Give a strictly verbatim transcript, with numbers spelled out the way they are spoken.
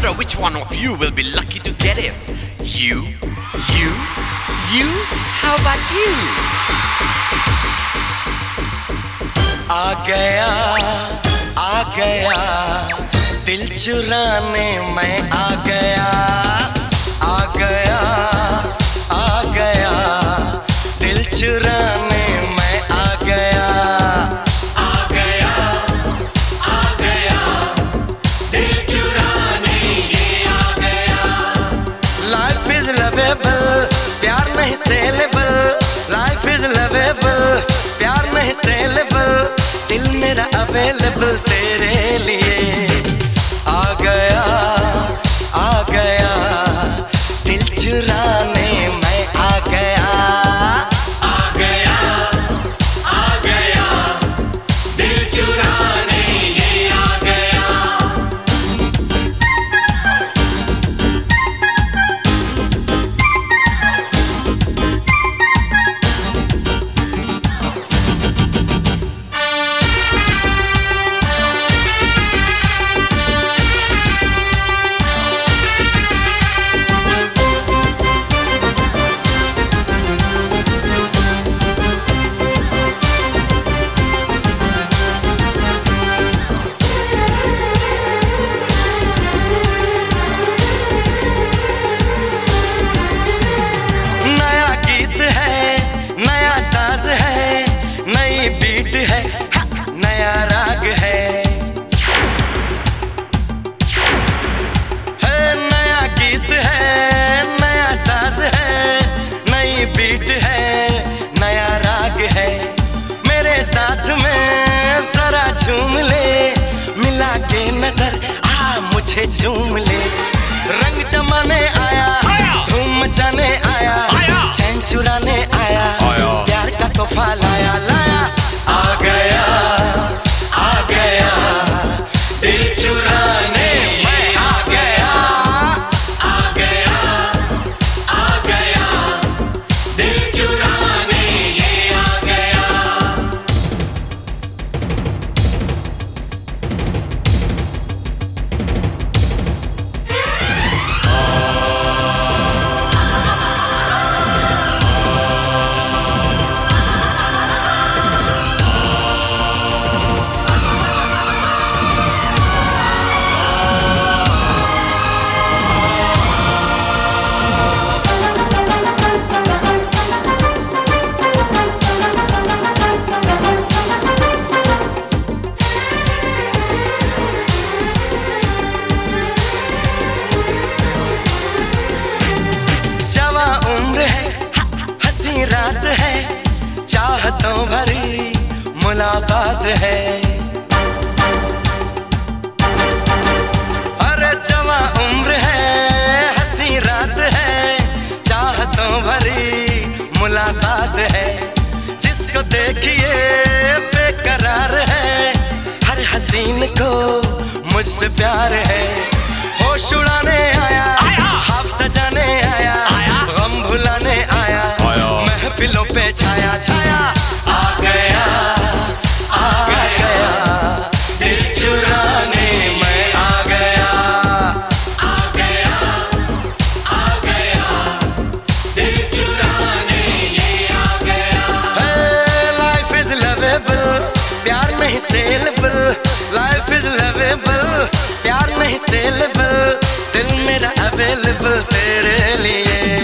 wonder which one of you will be lucky to get it. You, you, you, how about you? आ गया, आ गया, दिल चुराने मैं आ गया, आ गया, आ गया, दिल चुराने मैं आ गया, आ गया, आ गया, दिल चुराने ये आ गया। लाइफ इज लवेबल, प्यार नहीं सेलेबल, लाइफ इज लवेबल, प्यार नहीं सेलेबल, दिल मेरा अवेलेबल तेरे लिए। आ गया, आ गया, दिल चुराने मैं आ गया, आ गया, आ गया, दिल चुराने ये आ गया। बीट है, नया राग है, है नया गीत है, नया साज है, नई बीट है, नया राग है। मेरे साथ में जरा झूम ले, मिला के नजर आ मुझे झूम ले। रंग जमाने आया, धूम मचाने आया, चैन चुराने आया, प्यार का तोहफा लाया लाया। आ गया, आ गया, दिल चुराने मैं आ गया, आ गया, आ गया, दिल चुराने ये आ गया। रात है, चाहतों भरी मुलाकात है, अरे जवां उम्र है, हंसी रात है, चाहतों भरी मुलाकात है। जिसको देखिए बेकरार है, हर हसीन को मुझसे प्यार है। होश उड़ाने आया, ख्वाब सजाने आया, गम भुलाने आया, महफिलों पे छाया छाया। आ गया, आ गया, दिल चुराने मैं आ गया, आ गया, आ गया, दिल चुराने ये आ गया। लाइफ इज लवेबल, प्यार नहीं सेलेबल, लाइफ इज लवेबल, प्यार नहीं सेलेबल, दिल मेरा अवेलेबल तेरे लिए।